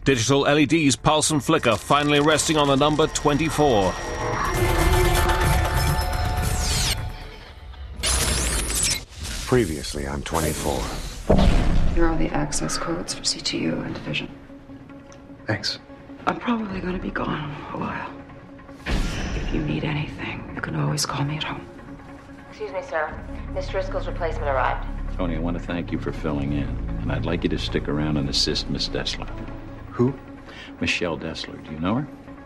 Digital LEDs pulse and flicker, finally resting on the number 24. Previously, I'm 24. Here are the access codes for CTU and Division. Thanks. I'm probably going to be gone a while. If you need anything, you can always call me at home. Excuse me, sir. Miss Driscoll's replacement arrived. Tony, I want to thank you for filling in, and I'd like you to stick around and assist Miss Dessler. Who? Michelle Dessler. Do you know her?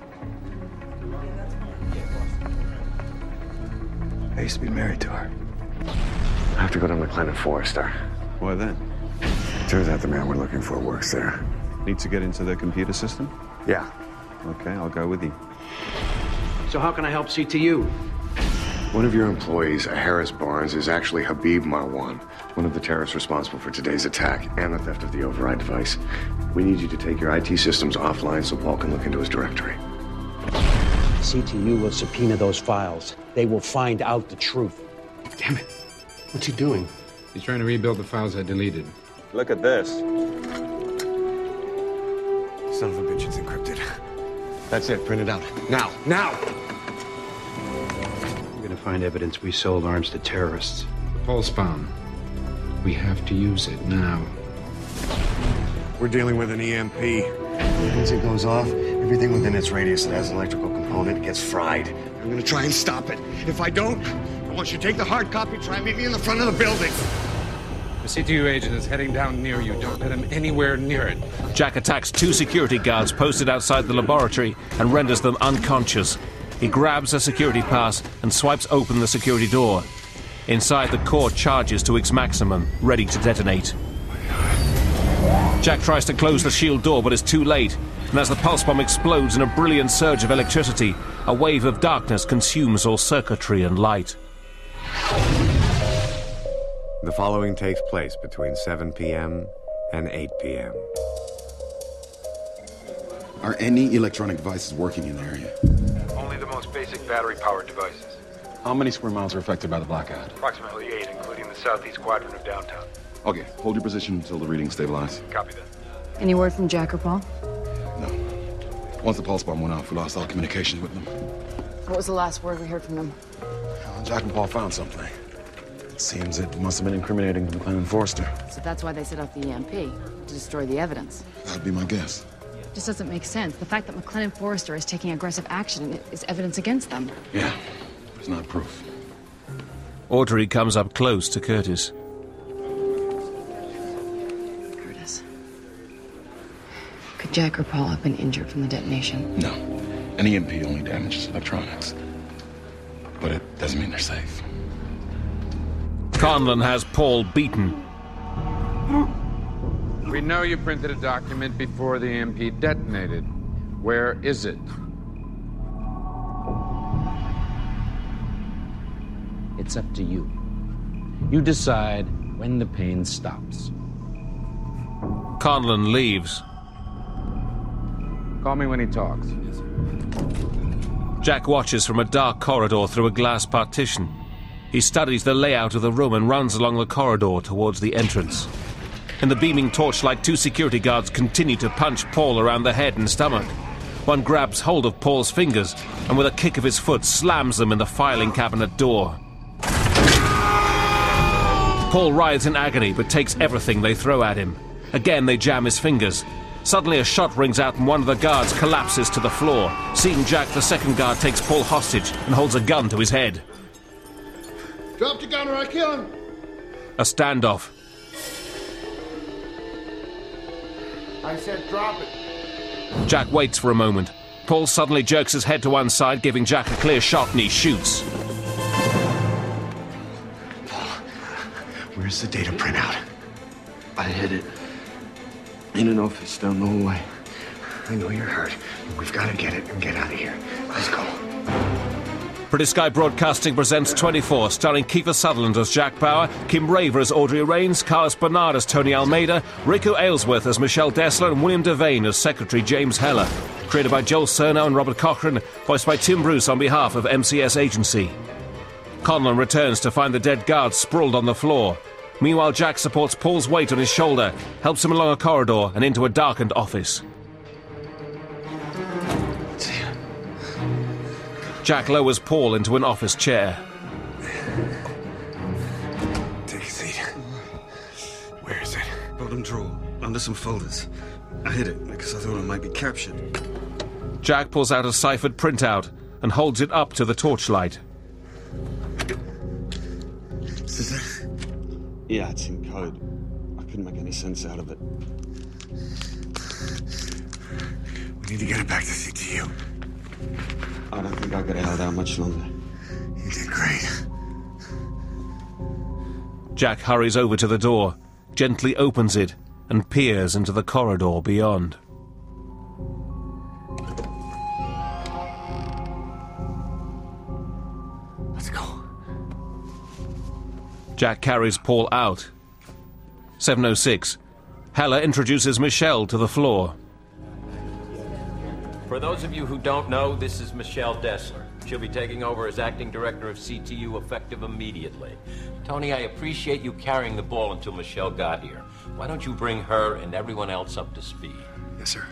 I used to be married to her. I have to go to McLennan Forrester. Why then? Turns out the man we're looking for works there. Need to get into their computer system? Yeah. Okay, I'll go with you. So how can I help CTU? One of your employees, Harris Barnes, is actually Habib Marwan, one of the terrorists responsible for today's attack and the theft of the override device. We need you to take your IT systems offline so Paul can look into his directory. CTU will subpoena those files. They will find out the truth. Damn it. What's he doing? He's trying to rebuild the files I deleted. Look at this. Son of a bitch, it's encrypted. That's it, print it out. Now! Now! We're gonna find evidence we sold arms to terrorists. Pulse bomb. We have to use it now. We're dealing with an EMP. Once it goes off, everything within its radius that has an electrical component gets fried. I'm gonna try and stop it. If I don't, I want you to take the hard copy, try and meet me in the front of the building. The CTU agent is heading down near you. Don't let him anywhere near it. Jack attacks 2 security guards posted outside the laboratory and renders them unconscious. He grabs a security pass and swipes open the security door. Inside, the core charges to its maximum, ready to detonate. Jack tries to close the shield door but is too late, and as the pulse bomb explodes in a brilliant surge of electricity, a wave of darkness consumes all circuitry and light. The following takes place between 7 p.m. and 8 p.m. Are any electronic devices working in the area? Only the most basic battery-powered devices. How many square miles are affected by the blackout? Approximately 8, including the southeast quadrant of downtown. Okay, hold your position until the readings stabilize. Copy that. Any word from Jack or Paul? No. Once the pulse bomb went off, we lost all communication with them. What was the last word we heard from them? Jack and Paul found something. It seems it must have been incriminating to McLennan Forrester. So that's why they set off the EMP, to destroy the evidence. That'd be my guess. Just doesn't make sense. The fact that McLennan Forrester is taking aggressive action is evidence against them. Yeah, it's not proof. Audrey comes up close to Curtis. Curtis. Could Jack or Paul have been injured from the detonation? No. An EMP only damages electronics. But it doesn't mean they're safe. Conlon has Paul beaten. We know you printed a document before the EMP detonated. Where is it? It's up to you. You decide when the pain stops. Conlon leaves. Call me when he talks. Jack watches from a dark corridor through a glass partition. He studies the layout of the room and runs along the corridor towards the entrance. In the beaming torchlight, 2 security guards continue to punch Paul around the head and stomach. One grabs hold of Paul's fingers and with a kick of his foot slams them in the filing cabinet door. Paul writhes in agony but takes everything they throw at him. Again they jam his fingers. Suddenly a shot rings out and one of the guards collapses to the floor. Seeing Jack, the second guard takes Paul hostage and holds a gun to his head. Drop the gun or I kill him! A standoff. I said drop it. Jack waits for a moment. Paul suddenly jerks his head to one side, giving Jack a clear shot, and he shoots. Paul, where's the data printout? I hid it in an office down the hallway. I know you're hurt, but we've got to get it and get out of here. Let's go. British Sky Broadcasting presents 24, starring Kiefer Sutherland as Jack Bauer, Kim Raver as Audrey Raines, Carlos Bernard as Tony Almeida, Rico Aylesworth as Michelle Dessler, and William Devane as Secretary James Heller. Created by Joel Cerno and Robert Cochran, voiced by Tim Bruce on behalf of MCS Agency. Conlon returns to find the dead guards sprawled on the floor. Meanwhile, Jack supports Paul's weight on his shoulder, helps him along a corridor and into a darkened office. Jack lowers Paul into an office chair. Take a seat. Where is it? Bottom drawer, under some folders. I hid it because I thought it might be captured. Jack pulls out a ciphered printout and holds it up to the torchlight. Is this it? Yeah, it's in code. I couldn't make any sense out of it. We need to get it back to CTU. I don't think I could hold out much longer. You did great. Jack hurries over to the door, gently opens it, and peers into the corridor beyond. Let's go. Jack carries Paul out. 7:06. Heller introduces Michelle to the floor. For those of you who don't know, this is Michelle Dessler. She'll be taking over as acting director of CTU effective immediately. Tony, I appreciate you carrying the ball until Michelle got here. Why don't you bring her and everyone else up to speed? Yes, sir.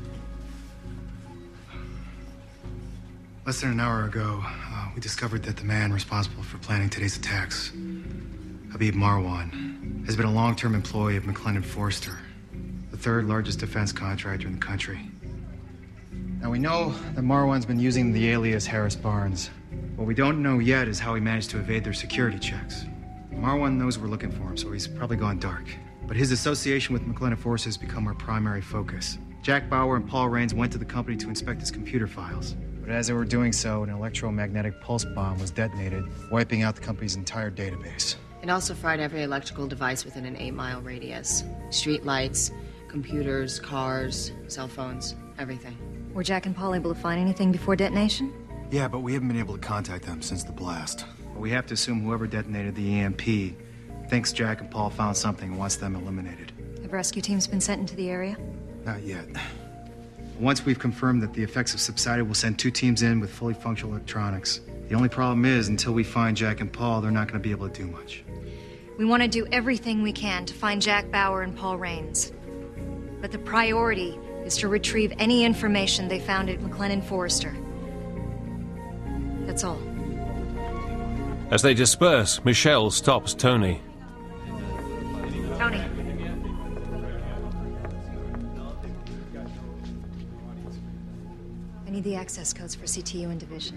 Less than an hour ago, we discovered that the man responsible for planning today's attacks, Habib Marwan, has been a long-term employee of McLennan Forster, the third largest defense contractor in the country. Now, we know that Marwan's been using the alias Harris Barnes. What we don't know yet is how he managed to evade their security checks. Marwan knows we're looking for him, so he's probably gone dark. But his association with McLennan Force has become our primary focus. Jack Bauer and Paul Raines went to the company to inspect his computer files. But as they were doing so, an electromagnetic pulse bomb was detonated, wiping out the company's entire database. It also fried every electrical device within an 8-mile radius. Street lights, computers, cars, cell phones, everything. Were Jack and Paul able to find anything before detonation? Yeah, but we haven't been able to contact them since the blast. But we have to assume whoever detonated the EMP thinks Jack and Paul found something and wants them eliminated. Have rescue teams been sent into the area? Not yet. Once we've confirmed that the effects have subsided, we'll send 2 teams in with fully functional electronics. The only problem is, until we find Jack and Paul, they're not going to be able to do much. We want to do everything we can to find Jack Bauer and Paul Raines. But the priority is to retrieve any information they found at McLennan Forrester. That's all. As they disperse, Michelle stops Tony. Tony. I need the access codes for CTU and Division.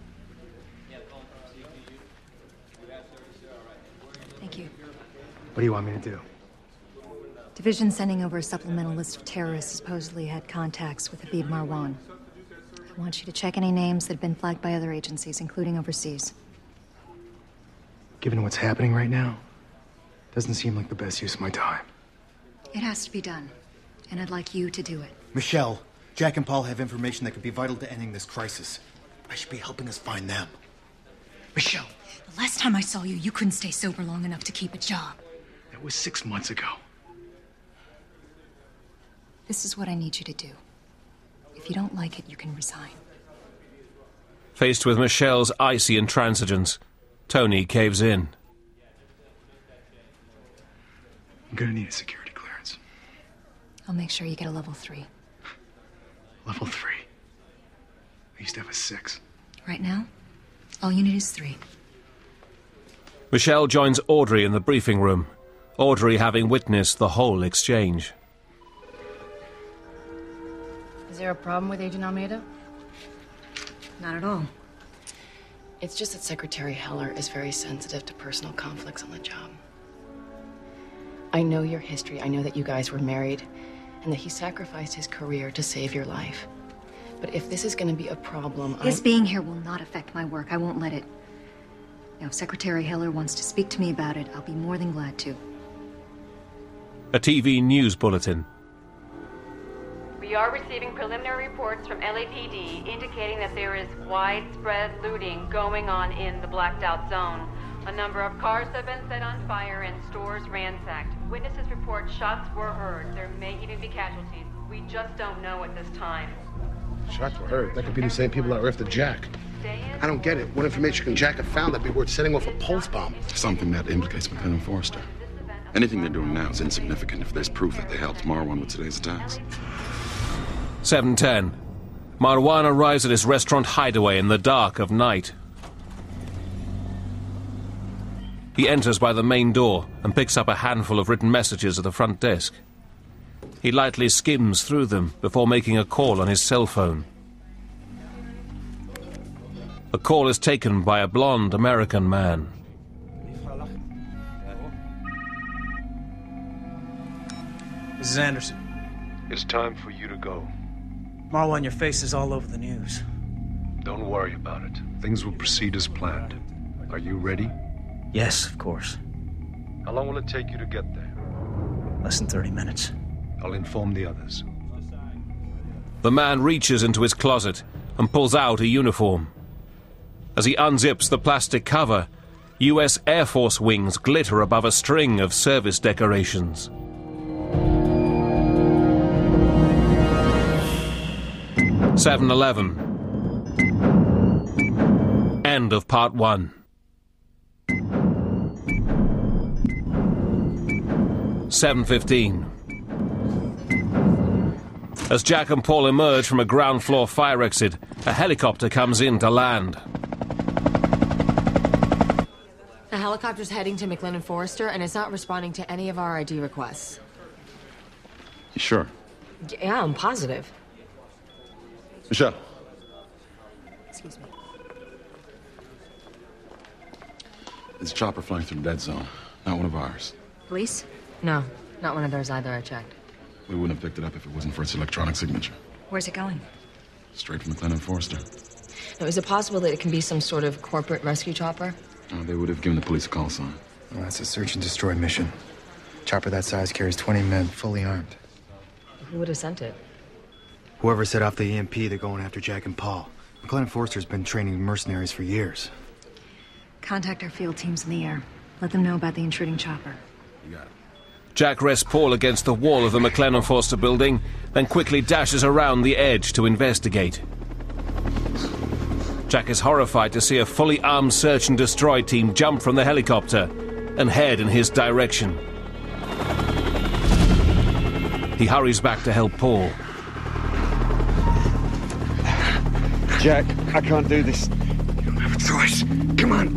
Thank you. What do you want me to do? Division sending over a supplemental list of terrorists who supposedly had contacts with Habib Marwan. I want you to check any names that have been flagged by other agencies, including overseas. Given what's happening right now, doesn't seem like the best use of my time. It has to be done, and I'd like you to do it. Michelle, Jack and Paul have information that could be vital to ending this crisis. I should be helping us find them. Michelle! The last time I saw you, you couldn't stay sober long enough to keep a job. That was 6 months ago. This is what I need you to do. If you don't like it, you can resign. Faced with Michelle's icy intransigence, Tony caves in. I'm gonna need a security clearance. I'll make sure you get a level 3. Level 3? I used to have a 6. Right now, all you need is 3. Michelle joins Audrey in the briefing room, Audrey having witnessed the whole exchange. Is there a problem with Agent Almeida? Not at all. It's just that Secretary Heller is very sensitive to personal conflicts on the job. I know your history. I know that you guys were married and that he sacrificed his career to save your life. But if this is going to be a problem, His being here will not affect my work. I won't let it. Now, if Secretary Heller wants to speak to me about it, I'll be more than glad to. A TV news bulletin. We are receiving preliminary reports from LAPD indicating that there is widespread looting going on in the blacked out zone. A number of cars have been set on fire and stores ransacked. Witnesses report shots were heard. There may even be casualties. We just don't know at this time. Shots were heard. That could be the same people that were after Jack. I don't get it. What information can Jack have found that'd be worth setting off a pulse bomb? Something that implicates McLennan Forrester. Anything they're doing now is insignificant if there's proof that they helped Marwan with today's attacks. 7:10. Marwan arrives at his restaurant hideaway in the dark of night. He enters by the main door and picks up a handful of written messages at the front desk. He lightly skims through them before making a call on his cell phone. A call is taken by a blonde American man. This is Anderson. It's time for you to go. Marwan, your face is all over the news. Don't worry about it. Things will proceed as planned. Are you ready? Yes, of course. How long will it take you to get there? Less than 30 minutes. I'll inform the others. The man reaches into his closet and pulls out a uniform. As he unzips the plastic cover, US Air Force wings glitter above a string of service decorations. "7-11. End of part 1. "7:15. As Jack and Paul emerge from a ground floor fire exit, a helicopter comes in to land. The helicopter's heading to McLennan Forrester, and it's not responding to any of our ID requests. You sure? Yeah, I'm positive. Michelle. Excuse me. It's a chopper flying through the dead zone. Not one of ours. Police? No, not one of theirs either, I checked. We wouldn't have picked it up if it wasn't for its electronic signature. Where's it going? Straight from McLennan Forrester. Now, is it possible that it can be some sort of corporate rescue chopper? They would have given the police a call sign. Well, that's a search and destroy mission. Chopper that size carries 20 men, fully armed. Who would have sent it? Whoever set off the EMP, they're going after Jack and Paul. McLennan Forrester's been training mercenaries for years. Contact our field teams in the air. Let them know about the intruding chopper. You got it. Jack rests Paul against the wall of the McLennan Forrester building, then quickly dashes around the edge to investigate. Jack is horrified to see a fully armed search and destroy team jump from the helicopter and head in his direction. He hurries back to help Paul. Jack, I can't do this. You don't have a choice. Come on.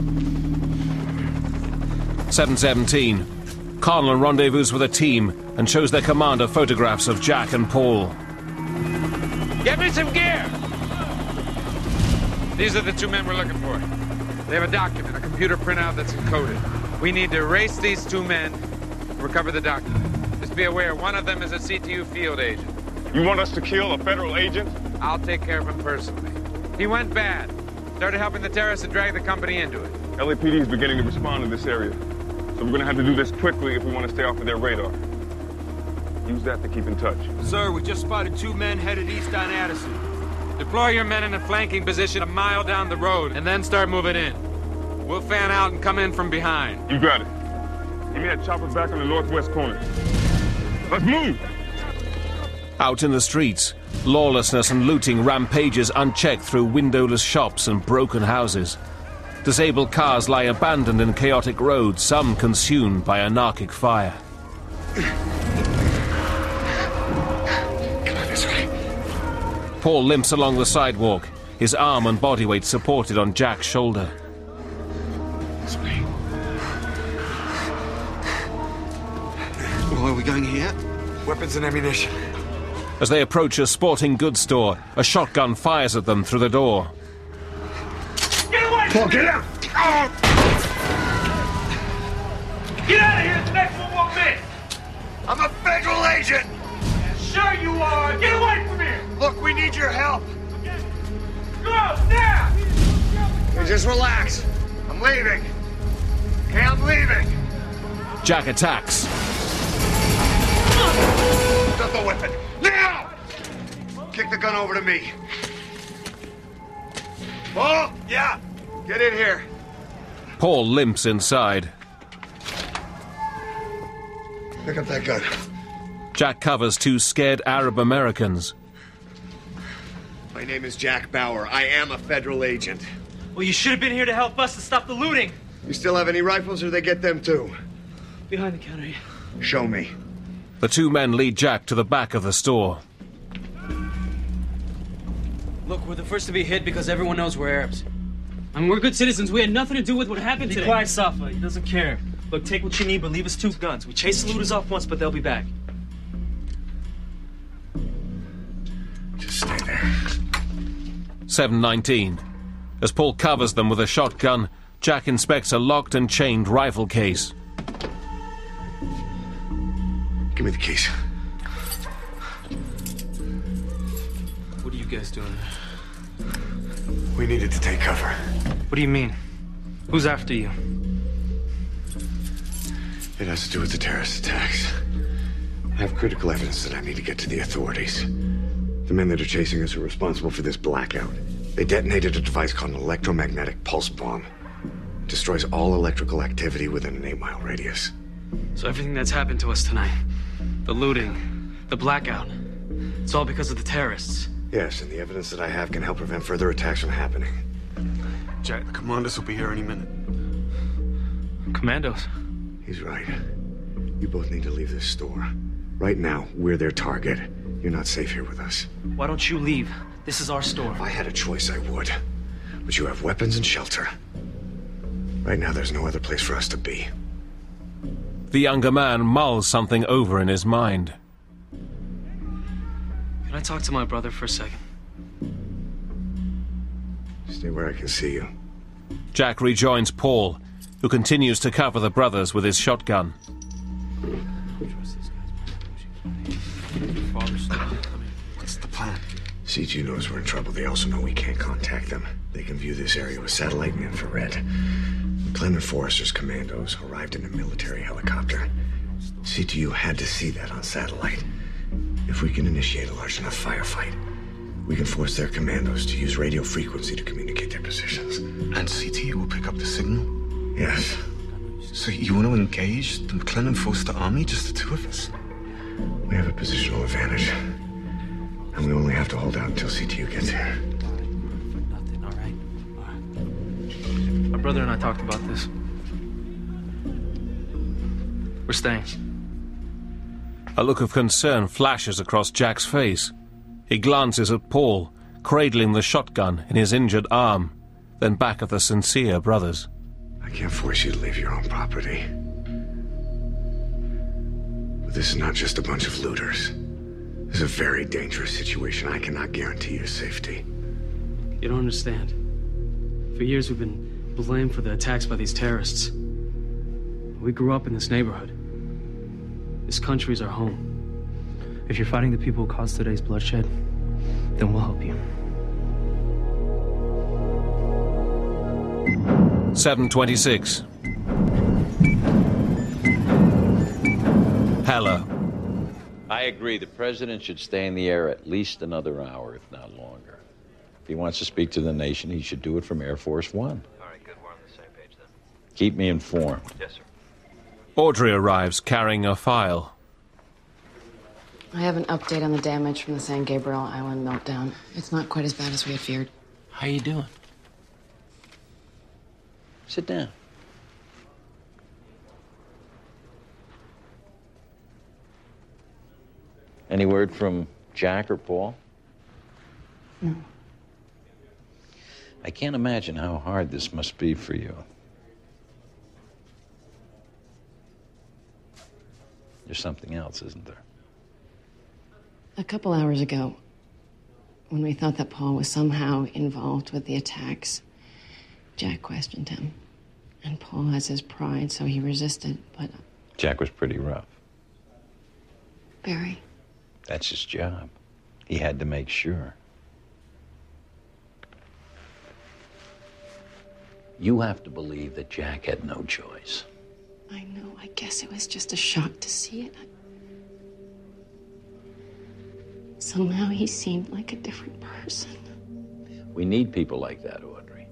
7:17. Conlon rendezvous with a team and shows their commander photographs of Jack and Paul. Get me some gear! These are the two men we're looking for. They have a document, a computer printout that's encoded. We need to erase these two men, recover the document. Just be aware, one of them is a CTU field agent. You want us to kill a federal agent? I'll take care of him personally. He went bad. Started helping the terrorists and dragged the company into it. LAPD is beginning to respond to this area. So we're gonna have to do this quickly if we want to stay off of their radar. Use that to keep in touch. Sir, we just spotted two men headed east on Addison. Deploy your men in a flanking position a mile down the road, and then start moving in. We'll fan out and come in from behind. You got it. Give me that chopper back on the northwest corner. Let's move! Out in the streets, lawlessness and looting rampages unchecked through windowless shops and broken houses. Disabled cars lie abandoned in chaotic roads, some consumed by anarchic fire. Come on, this way. Paul limps along the sidewalk, his arm and body weight supported on Jack's shoulder. This way. Where are we going here? Weapons and ammunition. As they approach a sporting goods store, a shotgun fires at them through the door. Get away! Paul, get out! Oh. Get out of here! The next one won't miss! I'm a federal agent! Sure you are! Get away from here! Look, we need your help! Go! Now! Hey, just relax. I'm leaving. Okay, I'm leaving. Jack attacks. Drop the weapon. Now! Kick the gun over to me. Paul? Yeah. Get in here. Paul limps inside. Pick up that gun. Jack covers two scared Arab Americans. My name is Jack Bauer. I am a federal agent. Well, you should have been here to help us to stop the looting. You still have any rifles, or they get them too? Behind the counter. Show me. The two men lead Jack to the back of the store. Look, we're the first to be hit because everyone knows we're Arabs. I mean, we're good citizens. We had nothing to do with what happened today. Be quiet, Safa. He doesn't care. Look, take what you need, but leave us 2 guns. We chased the looters off once, but they'll be back. Just stay there. 7:19. As Paul covers them with a shotgun, Jack inspects a locked and chained rifle case. Give me the keys. What are you guys doing? We needed to take cover. What do you mean? Who's after you? It has to do with the terrorist attacks. I have critical evidence that I need to get to the authorities. The men that are chasing us are responsible for this blackout. They detonated a device called an electromagnetic pulse bomb. It destroys all electrical activity within an 8-mile radius. So everything that's happened to us tonight, the looting, the blackout, it's all because of the terrorists. Yes, and the evidence that I have can help prevent further attacks from happening. Jack, the commandos will be here any minute. Commandos? He's right. You both need to leave this store. Right now, we're their target. You're not safe here with us. Why don't you leave? This is our store. If I had a choice, I would. But you have weapons and shelter. Right now, there's no other place for us to be. The younger man mulls something over in his mind. Can I talk to my brother for a second? Stay where I can see you. Jack rejoins Paul, who continues to cover the brothers with his shotgun. What's the plan? CTU knows we're in trouble. They also know we can't contact them. They can view this area with satellite and infrared. McClellan Forrester's commandos arrived in a military helicopter. CTU had to see that on satellite. If we can initiate a large enough firefight, we can force their commandos to use radio frequency to communicate their positions. And CTU will pick up the signal? Yes. So you want to engage the McClellan Forster army, just the 2 of us? We have a positional advantage. And we only have to hold out until CTU gets here. All right. My brother and I talked about this. We're staying. A look of concern flashes across Jack's face. He glances at Paul, cradling the shotgun in his injured arm, then back at the sincere brothers. I can't force you to leave your own property. But this is not just a bunch of looters. This is a very dangerous situation. I cannot guarantee your safety. You don't understand. For years we've been blamed for the attacks by these terrorists. We grew up in this neighborhood. This country's our home. If you're fighting the people who caused today's bloodshed, then we'll help you. 7:26. Heller. I agree. The president should stay in the air at least another hour, if not longer. If he wants to speak to the nation, he should do it from Air Force One. All right, good. We're on the same page then. Keep me informed. Yes, sir. Audrey arrives carrying a file. I have an update on the damage from the San Gabriel Island meltdown. It's not quite as bad as we had feared. How you doing? Sit down. Any word from Jack or Paul? No. I can't imagine how hard this must be for you. There's something else, isn't there? A couple hours ago, when we thought that Paul was somehow involved with the attacks, Jack questioned him. And Paul has his pride, so he resisted, but... Jack was pretty rough. Very. That's his job. He had to make sure. You have to believe that Jack had no choice. I know. I guess it was just a shock to see it. Somehow he seemed like a different person. We need people like that, Audrey.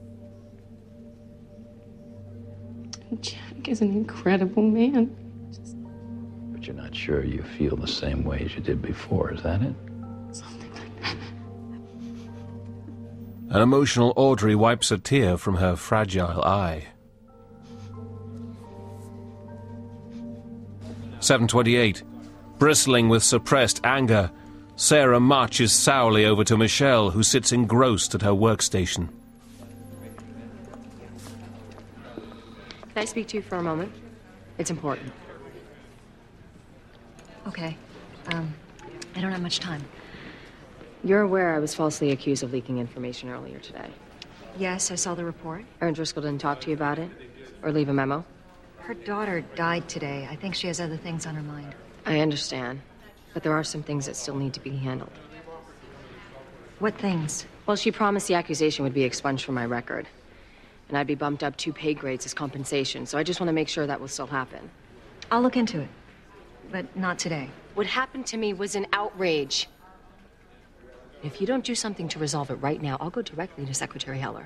Jack is an incredible man. But you're not sure you feel the same way as you did before, is that it? Something like that. An emotional Audrey wipes a tear from her fragile eye. 7:28. Bristling with suppressed anger, Sarah marches sourly over to Michelle, who sits engrossed at her workstation. Can I speak to you for a moment? It's important. Okay. I don't have much time. You're aware I was falsely accused of leaking information earlier today. Yes, I saw the report. Erin Driscoll didn't talk to you about it? Or leave a memo? Her daughter died today. I think she has other things on her mind. I understand. But there are some things that still need to be handled. What things? Well, she promised the accusation would be expunged from my record. And I'd be bumped up 2 pay grades as compensation, so I just want to make sure that will still happen. I'll look into it. But not today. What happened to me was an outrage. If you don't do something to resolve it right now, I'll go directly to Secretary Heller.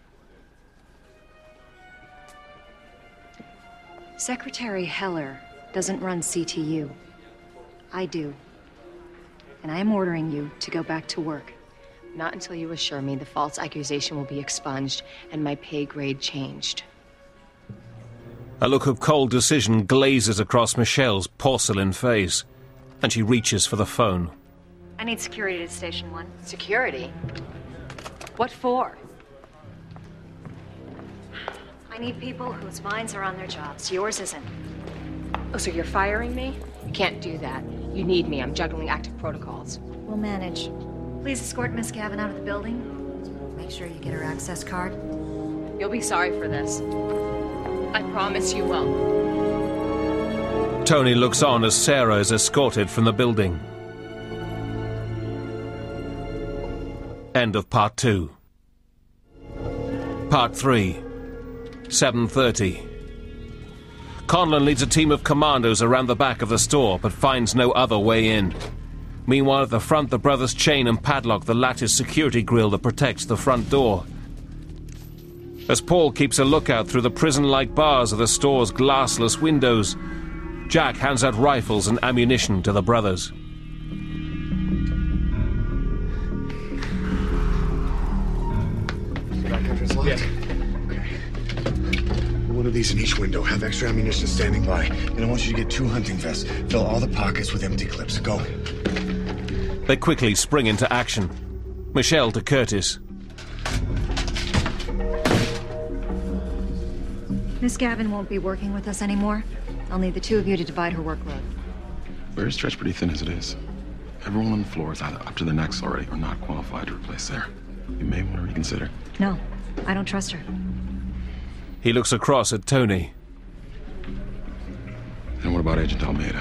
Secretary Heller doesn't run CTU. I do. And I am ordering you to go back to work. Not until you assure me the false accusation will be expunged and my pay grade changed. A look of cold decision glazes across Michelle's porcelain face, and she reaches for the phone. I need security at Station 1. Security? What for? I need people whose minds are on their jobs. Yours isn't. Oh, so you're firing me? You can't do that. You need me. I'm juggling active protocols. We'll manage. Please escort Miss Gavin out of the building. Make sure you get her access card. You'll be sorry for this. I promise you will. Tony looks on as Sarah is escorted from the building. End of Part 2. Part 3. 7:30. Conlon leads a team of commandos around the back of the store, but finds no other way in. Meanwhile, at the front, the brothers chain and padlock the lattice security grille that protects the front door. As Paul keeps a lookout through the prison-like bars of the store's glassless windows, Jack hands out rifles and ammunition to the brothers. Back entrance locked? Yeah. One of these in each window. Have extra ammunition standing by. And I want you to get 2 hunting vests. Fill all the pockets with empty clips. Go. They quickly spring into action. Michelle to Curtis. Miss Gavin won't be working with us anymore. I'll need the 2 of you to divide her workload. We're stretched pretty thin as it is. Everyone on the floor is either up to their necks already or not qualified to replace Sarah. You may want to reconsider. No, I don't trust her. He looks across at Tony. And what about Agent Almeida?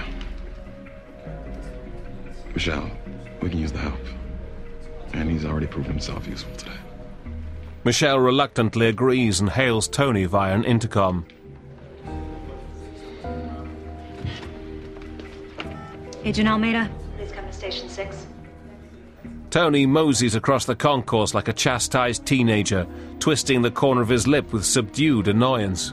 Michelle, we can use the help. And he's already proven himself useful today. Michelle reluctantly agrees and hails Tony via an intercom. Agent Almeida, please come to Station 6. Tony moseys across the concourse like a chastised teenager, twisting the corner of his lip with subdued annoyance.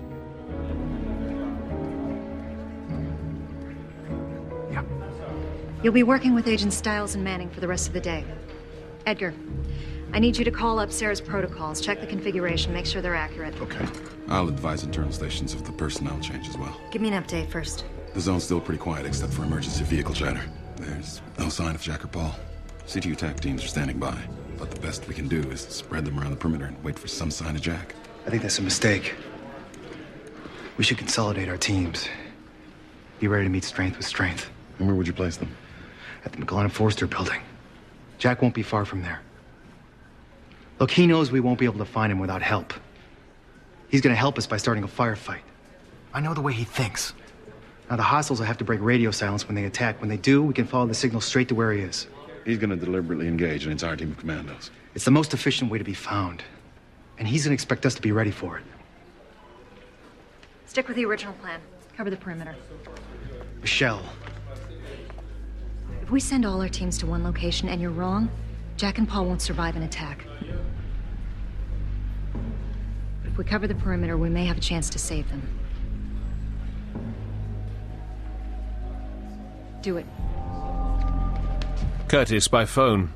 You'll be working with Agents Stiles and Manning for the rest of the day. Edgar, I need you to call up Sarah's protocols, check the configuration, make sure they're accurate. Okay. I'll advise internal stations if the personnel change as well. Give me an update first. The zone's still pretty quiet except for emergency vehicle chatter. There's no sign of Jack or Paul. CTU TAC teams are standing by, but the best we can do is spread them around the perimeter and wait for some sign of Jack. I think that's a mistake. We should consolidate our teams. Be ready to meet strength with strength. And where would you place them? At the McLennan Forster building. Jack won't be far from there. Look, he knows we won't be able to find him without help. He's gonna help us by starting a firefight. I know the way he thinks. Now, the hostiles will have to break radio silence when they attack. When they do, we can follow the signal straight to where he is. He's gonna deliberately engage an entire team of commandos. It's the most efficient way to be found. And he's gonna expect us to be ready for it. Stick with the original plan. Cover the perimeter. Michelle. If we send all our teams to one location and you're wrong, Jack and Paul won't survive an attack. If we cover the perimeter, we may have a chance to save them. Do it. Curtis by phone.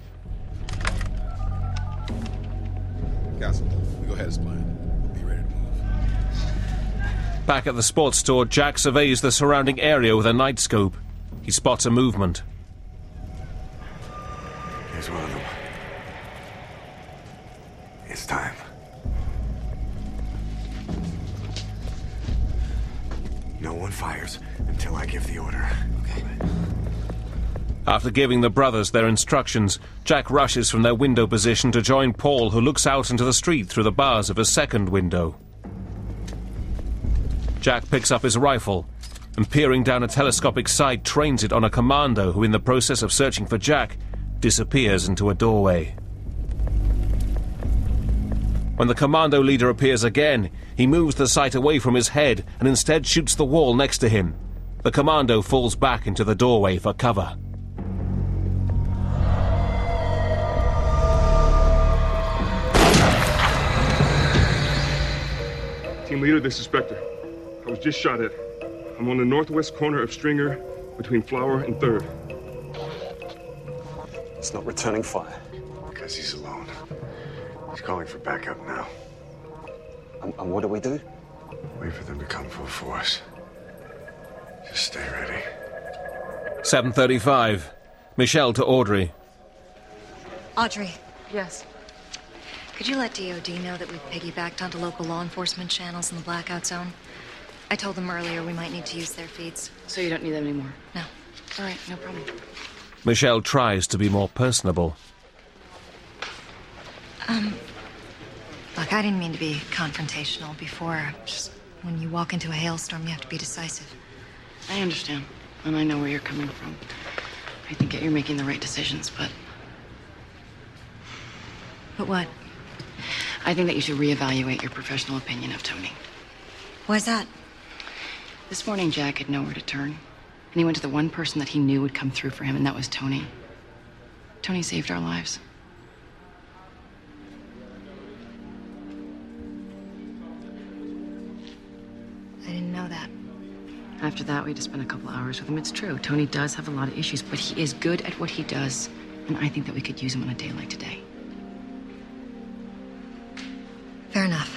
Castle, we go ahead as planned. We'll be ready to move. Back at the sports store, Jack surveys the surrounding area with a night scope. He spots a movement. Here's one of them. It's time. No one fires until I give the order. Okay. After giving the brothers their instructions, Jack rushes from their window position to join Paul, who looks out into the street through the bars of a second window. Jack picks up his rifle and, peering down a telescopic sight, trains it on a commando who, in the process of searching for Jack, disappears into a doorway. When the commando leader appears again, he moves the sight away from his head and instead shoots the wall next to him. The commando falls back into the doorway for cover. Team leader, this is Spectre. I was just shot at. I'm on the northwest corner of Stringer, between Flower and 3rd. It's not returning fire. Because he's alone. He's calling for backup now. And what do we do? Wait for them to come full force. Just stay ready. 7:35. Michelle to Audrey. Audrey, Yes. could you let DOD know that we've piggybacked onto local law enforcement channels in the blackout zone? I told them earlier we might need to use their feeds. So you don't need them anymore? No. All right, no problem. Michelle tries to be more personable. Look, I didn't mean to be confrontational before. Just when you walk into a hailstorm, you have to be decisive. I understand, and I know where you're coming from. I think that you're making the right decisions, but... But what? I think that you should reevaluate your professional opinion of Tony. Why's that? This morning, Jack had nowhere to turn, and he went to the one person that he knew would come through for him, and that was Tony. Tony saved our lives. I didn't know that. After that, we just spent a couple hours with him. It's true, Tony does have a lot of issues, but he is good at what he does, and I think that we could use him on a day like today. Fair enough.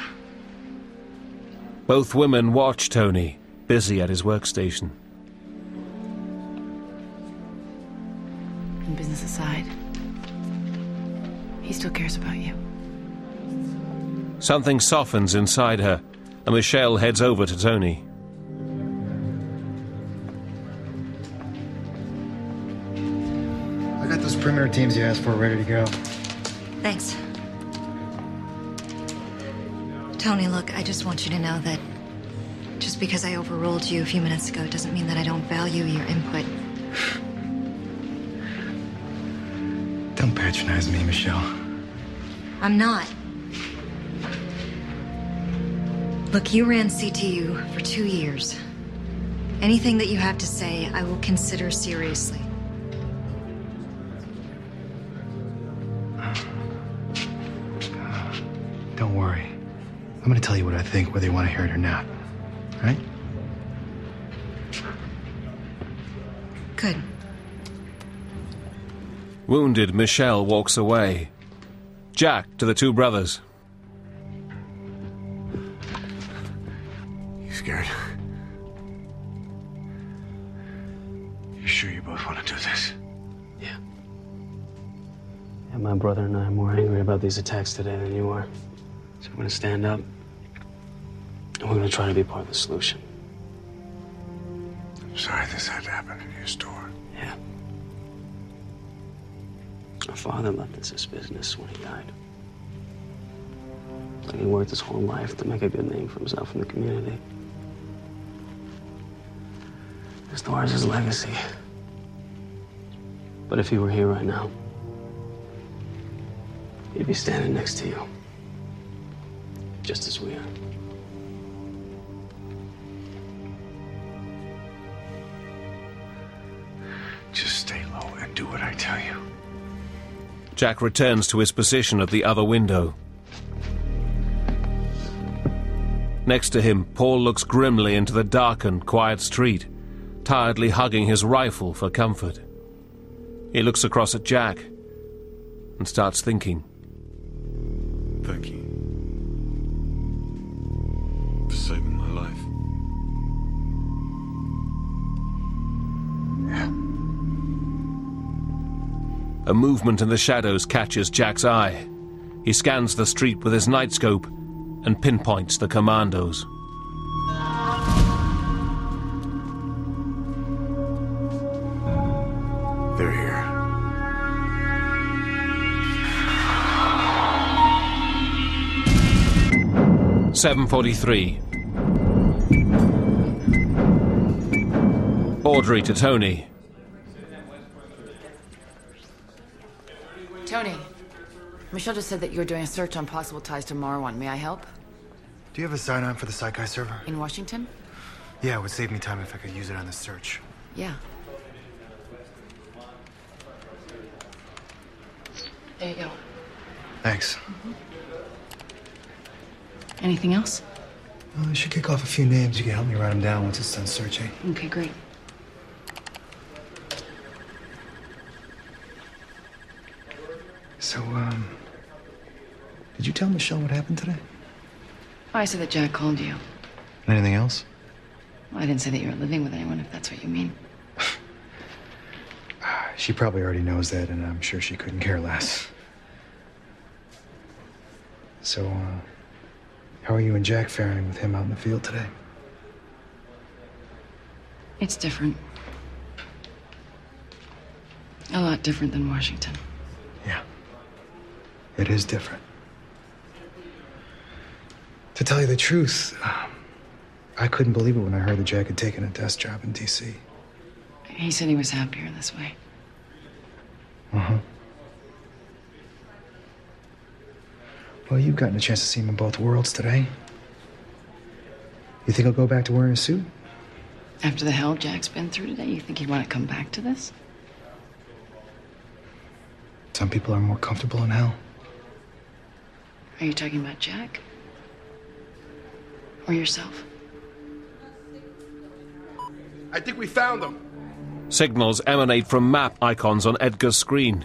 Both women watch Tony, busy at his workstation. And business aside, he still cares about you. Something softens inside her, and Michelle heads over to Tony. I got those perimeter teams you asked for ready to go. Thanks. Tony, look, I just want you to know that just because I overruled you a few minutes ago doesn't mean that I don't value your input. Don't patronize me, Michelle. I'm not. Look, you ran CTU for 2 years. Anything that you have to say, I will consider seriously. Don't worry. I'm gonna tell you what I think, whether you want to hear it or not. Right? Good. Wounded, Michelle walks away. Jack to the two brothers. You scared? You sure you both want to do this? Yeah, my brother and I are more angry about these attacks today than you are. So we're gonna stand up, and we're gonna try to be part of the solution. I'm sorry this had to happen in your store. Yeah. Our father left us his business when he died. Like he worked his whole life to make a good name for himself in the community. The store is his legacy. But if he were here right now, he'd be standing next to you. Just as we are. Just stay low and do what I tell you. Jack returns to his position at the other window. Next to him, Paul looks grimly into the darkened, quiet street, tiredly hugging his rifle for comfort. He looks across at Jack and starts thinking. Thank you for saving my life. Yeah. A movement in the shadows catches Jack's eye. He scans the street with his nightscope and pinpoints the commandos. They're here. "7:43. Audrey to Tony. Tony, Michelle just said that you were doing a search on possible ties to Marwan. May I help? Do you have a sign-on for the Saikai server? In Washington? Yeah, it would save me time if I could use it on the search. Yeah. There you go. Thanks. Anything else? Well, I should kick off a few names. You can help me write them down once it's done searching. Okay, great. So, did you tell Michelle what happened today? Oh, I said that Jack called you. Anything else? Well, I didn't say that you were living with anyone, if that's what you mean. She probably already knows that, and I'm sure she couldn't care less. So, how are you and Jack faring with him out in the field today? It's different. A lot different than Washington. Yeah. It is different. To tell you the truth, I couldn't believe it when I heard that Jack had taken a desk job in D.C. He said he was happier this way. Uh-huh. Well, you've gotten a chance to see him in both worlds today. You think he'll go back to wearing a suit? After the hell Jack's been through today, you think he'd want to come back to this? Some people are more comfortable in hell. Are you talking about Jack? Or yourself? I think we found them. Signals emanate from map icons on Edgar's screen.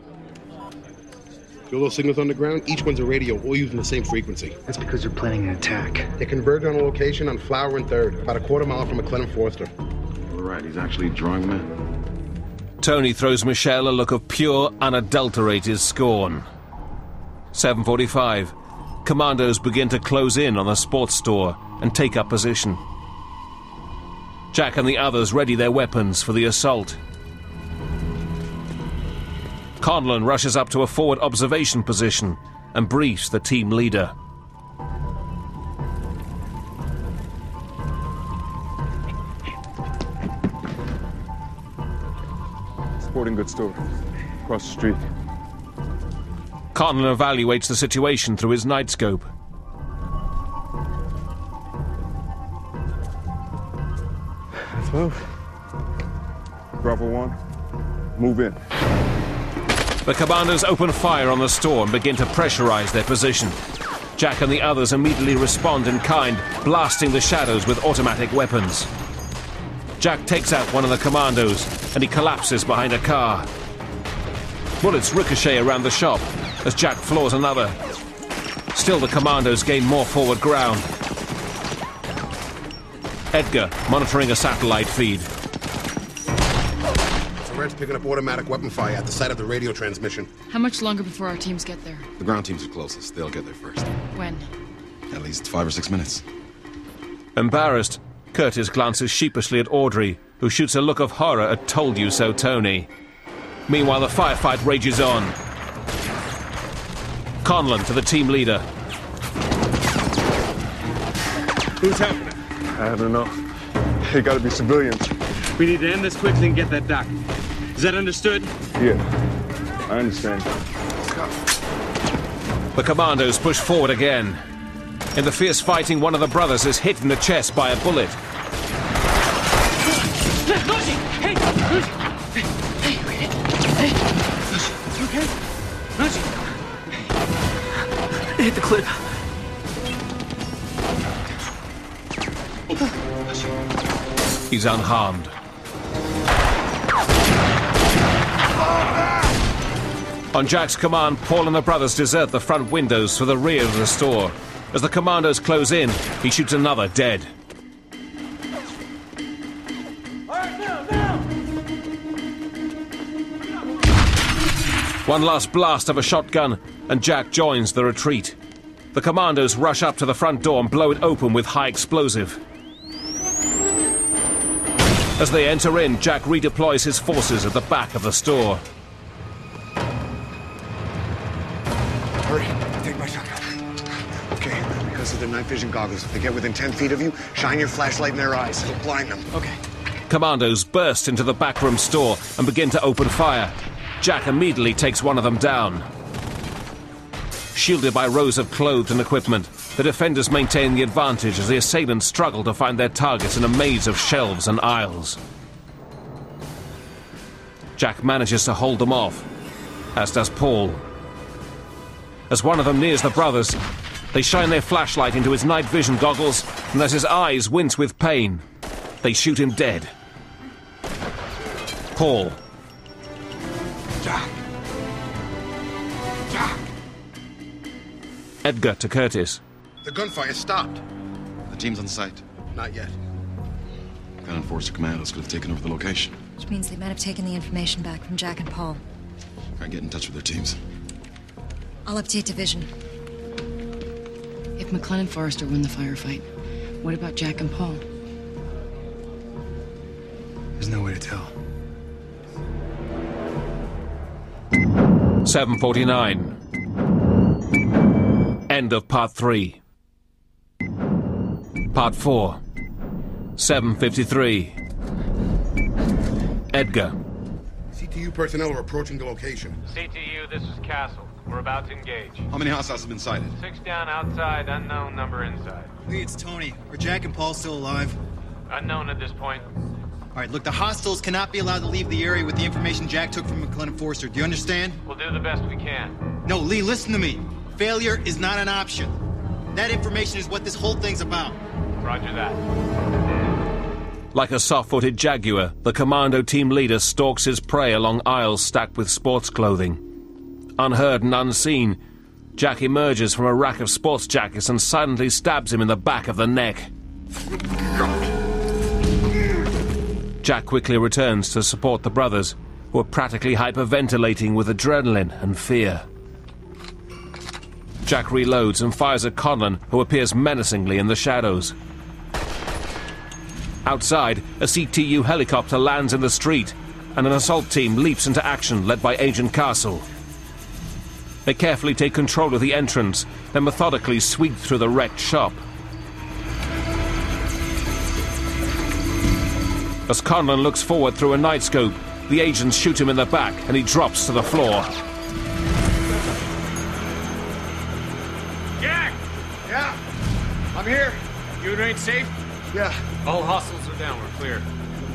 Your little signals on the ground, each one's a radio, all using the same frequency. That's because they're planning an attack. They converge on a location on Flower and 3rd, about a quarter mile from McLennan Forster. All right, he's actually drawing them in. Tony throws Michelle a look of pure, unadulterated scorn. 7:45. Commandos begin to close in on the sports store and take up position. Jack and the others ready their weapons for the assault. Conlon rushes up to a forward observation position and briefs the team leader. Sporting goods store. Across the street. Conlon evaluates the situation through his nightscope. Let's move. Bravo 1, move in. The commandos open fire on the store and begin to pressurize their position. Jack and the others immediately respond in kind, blasting the shadows with automatic weapons. Jack takes out one of the commandos and he collapses behind a car. Bullets ricochet around the shop as Jack floors another. Still, the commandos gain more forward ground. Edgar monitoring a satellite feed. The Red's picking up automatic weapon fire at the site of the radio transmission. How much longer before our teams get there? The ground teams are closest. They'll get there first. When? At least 5 or 6 minutes. Embarrassed, Curtis glances sheepishly at Audrey, who shoots a look of horror at "Told you so, Tony." Meanwhile, the firefight rages on. Conlon to the team leader. Who's happening? I don't know. They gotta be civilians. We need to end this quickly and get that doc. Is that understood? Yeah, I understand. The commandos push forward again. In the fierce fighting, one of the brothers is hit in the chest by a bullet. Lucy! Hey! Lucy! Hey! You okay? Lucy! Hit the clip. He's unharmed. On Jack's command, Paul and the brothers desert the front windows for the rear of the store. As the commandos close in, he shoots another dead. One last blast of a shotgun, and Jack joins the retreat. The commandos rush up to the front door and blow it open with high explosive. As they enter in, Jack redeploys his forces at the back of the store. Hurry, take my shotgun. Okay, because of the night vision goggles, if they get within 10 feet of you, shine your flashlight in their eyes. It'll blind them. Okay. Commandos burst into the backroom store and begin to open fire. Jack immediately takes one of them down. Shielded by rows of clothed and equipment, the defenders maintain the advantage as the assailants struggle to find their targets in a maze of shelves and aisles. Jack manages to hold them off, as does Paul. As one of them nears the brothers, they shine their flashlight into his night vision goggles, and as his eyes wince with pain, they shoot him dead. Paul. Jack. Jack. Edgar to Curtis. The gunfire stopped. The team's on site. Not yet. McClellan Forrester commandos could have taken over the location. Which means they might have taken the information back from Jack and Paul. Try and get in touch with their teams. I'll update Division. If McClellan Forrester won the firefight, what about Jack and Paul? There's no way to tell. 7:49. End of Part 3. Part 4. 7:53. Edgar. CTU personnel are approaching the location. CTU, this is Castle. We're about to engage. How many hostiles have been sighted? 6 down outside, unknown number inside. Lee, it's Tony. Are Jack and Paul still alive? Unknown at this point. All right, look, the hostiles cannot be allowed to leave the area with the information Jack took from McClellan Forrester. Do you understand? We'll do the best we can. No, Lee, listen to me. Failure is not an option. That information is what this whole thing's about. Roger that. Like a soft-footed jaguar, the commando team leader stalks his prey along aisles stacked with sports clothing. Unheard and unseen, Jack emerges from a rack of sports jackets and silently stabs him in the back of the neck. Jack quickly returns to support the brothers, who are practically hyperventilating with adrenaline and fear. Jack reloads and fires at Conlon, who appears menacingly in the shadows. Outside, a CTU helicopter lands in the street, and an assault team leaps into action led by Agent Castle. They carefully take control of the entrance, then methodically sweep through the wrecked shop. As Conlon looks forward through a nightscope, the agents shoot him in the back and he drops to the floor. Jack! Yeah, I'm here. You remain safe? Yeah. All hostiles are down. We're clear.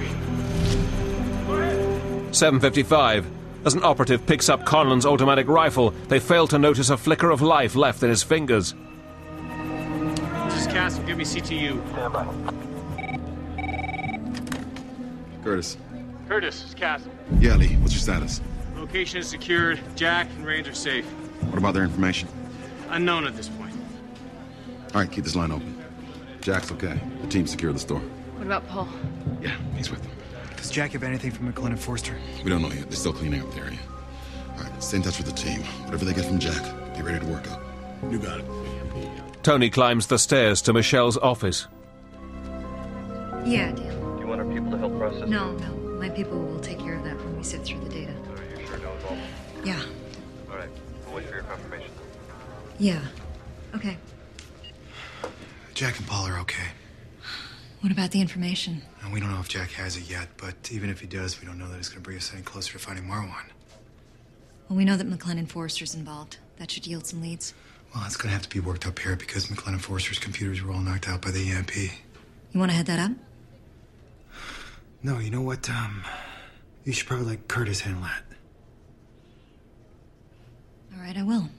7:55. As an operative picks up Conlon's automatic rifle, they fail to notice a flicker of life left in his fingers. This is Castle. Give me CTU. Stand by. Curtis. Curtis, it's Castle. Yeah, Lee. What's your status? Location is secured. Jack and Range are safe. What about their information? Unknown at this point. All right, keep this line open. Jack's okay. The team secured the store. What about Paul? Yeah, he's with them. Does Jack have anything from McClellan Forrester? We don't know yet. They're still cleaning up the area. All right, stay in touch with the team. Whatever they get from Jack, be ready to work up. You got it. Tony climbs the stairs to Michelle's office. Yeah, deal. Do you want our people to help process? No. My people will take care of that when we sift through the data. So you're sure no involvement? Yeah. All right. We'll wait for your confirmation. Yeah. Okay. Jack and Paul are okay. What about the information? And we don't know if Jack has it yet, but even if he does, we don't know that it's going to bring us any closer to finding Marwan. Well, we know that McClellan Forrester's involved. That should yield some leads. Well, it's going to have to be worked up here because McClellan Forrester's computers were all knocked out by the EMP. You want to head that up? No, you know what? You should probably let Curtis handle that. All right, I will.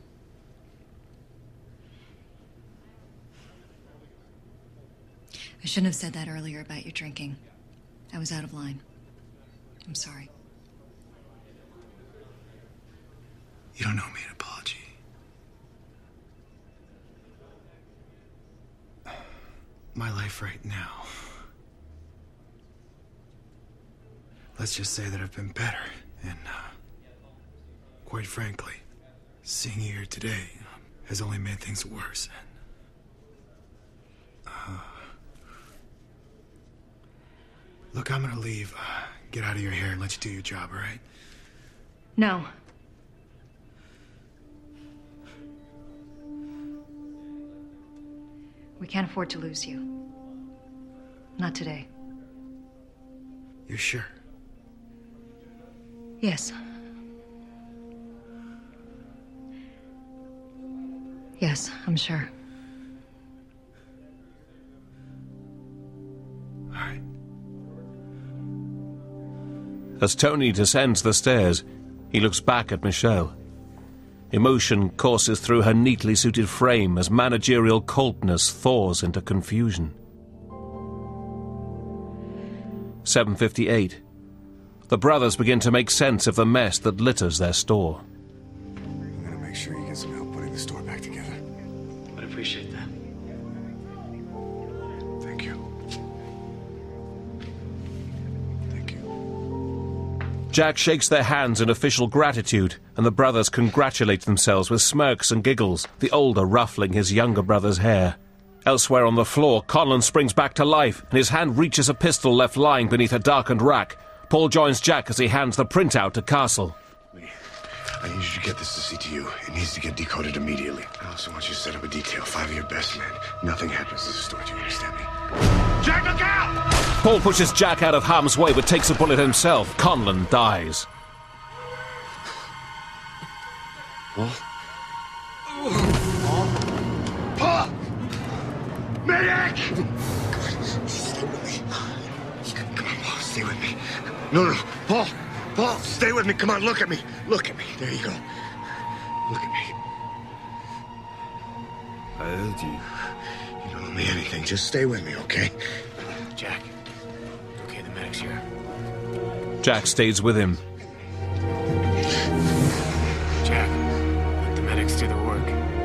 I shouldn't have said that earlier about your drinking. I was out of line. I'm sorry. You don't owe me an apology. My life right now. Let's just say that I've been better in Quite frankly, seeing you here today has only made things worse. Look, I'm gonna leave. Get out of your hair and let you do your job, all right? No. We can't afford to lose you. Not today. You're sure? Yes. Yes, I'm sure. As Tony descends the stairs, he looks back at Michelle. Emotion courses through her neatly suited frame as managerial coldness thaws into confusion. 7:58. The brothers begin to make sense of the mess that litters their store. I'm gonna make sure you get some help putting the store back together. I'd appreciate that. Thank you. Jack shakes their hands in official gratitude, and the brothers congratulate themselves with smirks and giggles, the older ruffling his younger brother's hair. Elsewhere on the floor, Conlon springs back to life, and his hand reaches a pistol left lying beneath a darkened rack. Paul joins Jack as he hands the printout to Castle. I need you to get this to CTU. It needs to get decoded immediately. I also want you to set up a detail. 5 of your best men. Nothing happens to the store. Do you understand me? Jack, look out! Paul pushes Jack out of harm's way but takes a bullet himself. Conlon dies. Paul? Paul! Medic! Stay with me. Come on, Paul. Stay with me. No. Paul! Paul, stay with me. Come on, look at me. Look at me. There you go. Look at me. I heard you. You don't owe me anything. Just stay with me, okay? Jack. Okay, the medic's here. Jack stays with him. Jack, let the medics do the work.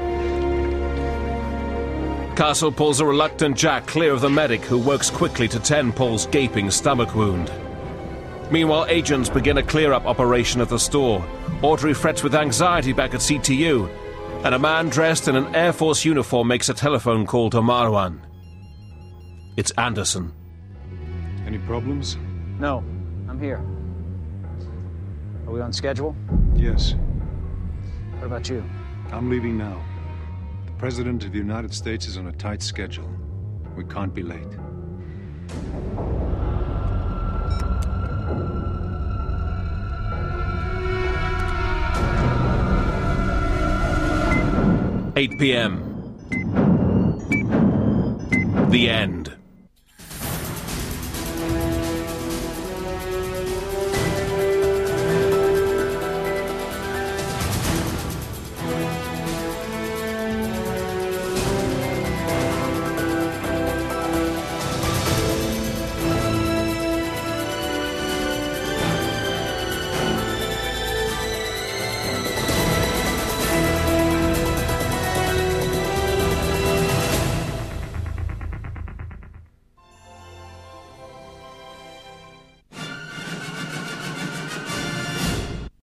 Castle pulls a reluctant Jack clear of the medic, who works quickly to tend Paul's gaping stomach wound. Meanwhile, agents begin a clear-up operation at the store. Audrey frets with anxiety back at CTU, and a man dressed in an Air Force uniform makes a telephone call to Marwan. It's Anderson. Any problems? No, I'm here. Are we on schedule? Yes. What about you? I'm leaving now. The President of the United States is on a tight schedule. We can't be late. "8 p.m. The end.